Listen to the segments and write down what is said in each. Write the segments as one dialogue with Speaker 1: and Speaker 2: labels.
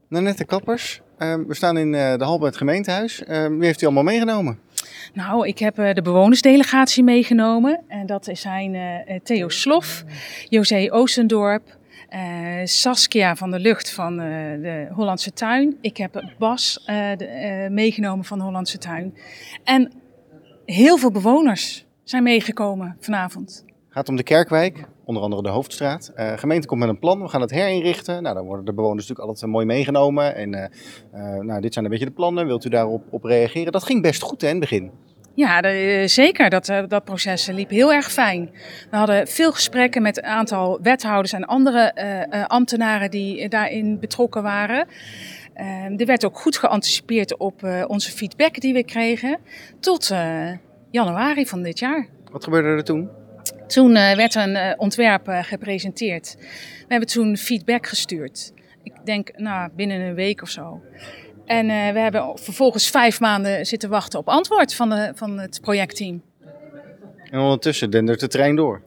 Speaker 1: Nanette Kappers, we staan in de hal bij het gemeentehuis. Wie heeft u allemaal meegenomen?
Speaker 2: Nou, ik heb de bewonersdelegatie meegenomen. En dat zijn Theo Slof, José Oostendorp, Saskia van der Lucht van de Hollandse Tuin. Ik heb Bas meegenomen van de Hollandse Tuin. En heel veel bewoners zijn meegekomen vanavond.
Speaker 1: Het gaat om de Kerkwijk, onder andere de Hoofdstraat. De gemeente komt met een plan, we gaan het herinrichten. Nou, dan worden de bewoners natuurlijk altijd mooi meegenomen. En dit zijn een beetje de plannen, wilt u daarop reageren? Dat ging best goed hè, in het begin.
Speaker 2: Ja, zeker. Dat proces liep heel erg fijn. We hadden veel gesprekken met een aantal wethouders en andere ambtenaren die daarin betrokken waren. Er werd ook goed geanticipeerd op onze feedback die we kregen tot januari van dit jaar.
Speaker 1: Wat gebeurde er toen?
Speaker 2: Toen werd een ontwerp gepresenteerd. We hebben toen feedback gestuurd. Ik denk binnen een week of zo. En we hebben vervolgens 5 maanden zitten wachten op antwoord van het projectteam.
Speaker 1: En ondertussen dendert de trein door.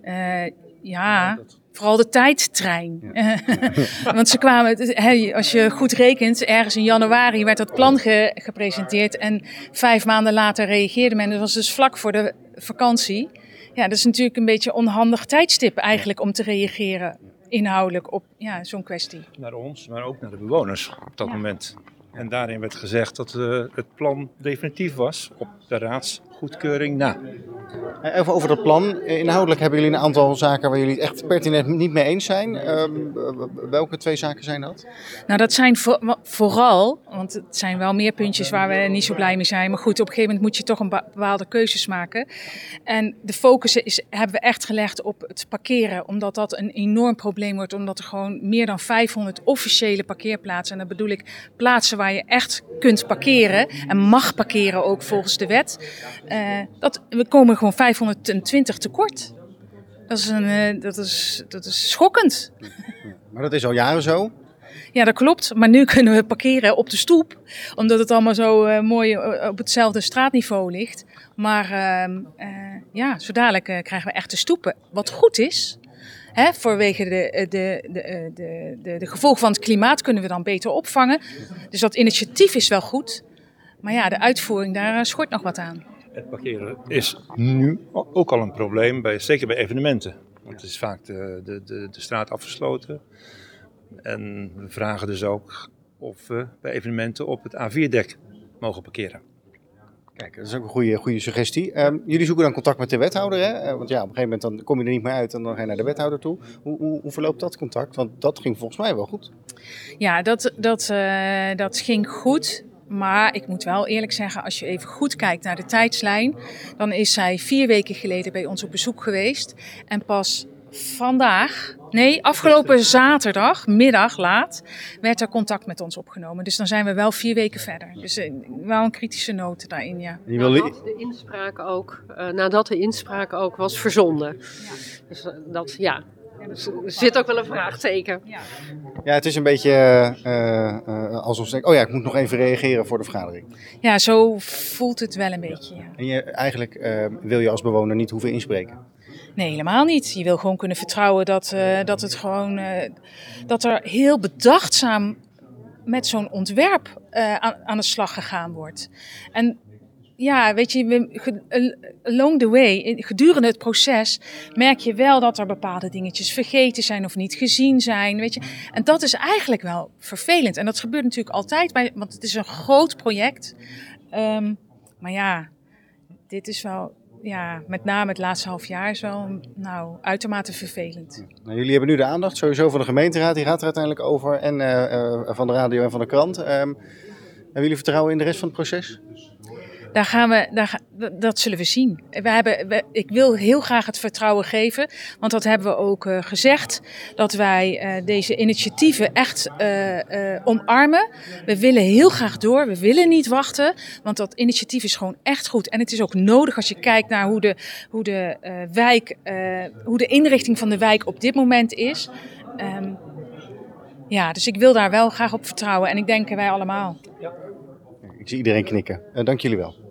Speaker 2: Vooral de tijdtrein. Ja. Want ze kwamen, als je goed rekent, ergens in januari werd dat plan gepresenteerd. En 5 maanden later reageerde men. Dat was dus vlak voor de vakantie. Ja, dat is natuurlijk een beetje een onhandig tijdstip eigenlijk om te reageren inhoudelijk op zo'n kwestie.
Speaker 3: Naar ons, maar ook naar de bewoners op dat moment. En daarin werd gezegd dat het plan definitief was op de raadsgoedkeuring na.
Speaker 1: Even over dat plan. Inhoudelijk hebben jullie een aantal zaken waar jullie het echt pertinent niet mee eens zijn. Welke 2 zaken zijn dat?
Speaker 2: Nou, dat zijn vooral, want het zijn wel meer puntjes waar we niet zo blij mee zijn. Maar goed, op een gegeven moment moet je toch een bepaalde keuzes maken. En de focus hebben we echt gelegd op het parkeren. Omdat dat een enorm probleem wordt. Omdat er gewoon meer dan 500 officiële parkeerplaatsen. En dat bedoel ik plaatsen waar je echt kunt parkeren. En mag parkeren ook volgens de wet. We komen gewoon 520 tekort. Dat is schokkend.
Speaker 1: Maar dat is al jaren zo?
Speaker 2: Ja, dat klopt. Maar nu kunnen we parkeren op de stoep. Omdat het allemaal zo mooi op hetzelfde straatniveau ligt. Maar zo dadelijk krijgen we echte stoepen. Wat goed is. Vanwege de gevolgen van het klimaat kunnen we dan beter opvangen. Dus dat initiatief is wel goed. Maar ja, de uitvoering, daar schort nog wat aan.
Speaker 3: Het parkeren is nu ook al een probleem, zeker bij evenementen. Want het is vaak de straat afgesloten. En we vragen dus ook of we bij evenementen op het A4-dek mogen parkeren.
Speaker 1: Kijk, dat is ook een goede suggestie. Jullie zoeken dan contact met de wethouder, hè? Want ja, op een gegeven moment dan kom je er niet meer uit en dan ga je naar de wethouder toe. Hoe verloopt dat contact? Want dat ging volgens mij wel goed.
Speaker 2: Ja, dat ging goed. Maar ik moet wel eerlijk zeggen, als je even goed kijkt naar de tijdslijn, dan is zij 4 weken geleden bij ons op bezoek geweest. En pas afgelopen zaterdag, middag laat, werd er contact met ons opgenomen. Dus dan zijn we wel 4 weken verder. Dus wel een kritische noot daarin, ja.
Speaker 4: Nadat de inspraak ook was verzonden. Ja. Dus Dus er zit ook wel een vraagteken.
Speaker 1: Ja, het is een beetje alsof ze denken, ik moet nog even reageren voor de vergadering.
Speaker 2: Ja, zo voelt het wel een beetje. Ja.
Speaker 1: En eigenlijk wil je als bewoner niet hoeven inspreken?
Speaker 2: Nee, helemaal niet. Je wil gewoon kunnen vertrouwen dat er heel bedachtzaam met zo'n ontwerp aan de slag gegaan wordt. En ja, weet je, along the way, gedurende het proces, merk je wel dat er bepaalde dingetjes vergeten zijn of niet gezien zijn, weet je. En dat is eigenlijk wel vervelend. En dat gebeurt natuurlijk altijd, want het is een groot project. Maar ja, dit is wel, met name het laatste half jaar is wel, uitermate vervelend.
Speaker 1: Nou, jullie hebben nu de aandacht sowieso van de gemeenteraad, die gaat er uiteindelijk over, en van de radio en van de krant. Hebben jullie vertrouwen in de rest van het proces?
Speaker 2: Dat zullen we zien. Ik wil heel graag het vertrouwen geven, want dat hebben we ook gezegd, dat wij deze initiatieven echt omarmen. We willen heel graag door, we willen niet wachten, want dat initiatief is gewoon echt goed. En het is ook nodig als je kijkt naar hoe de inrichting van de wijk op dit moment is. Dus ik wil daar wel graag op vertrouwen en ik denk wij allemaal.
Speaker 1: Ik zie iedereen knikken. Dank jullie wel.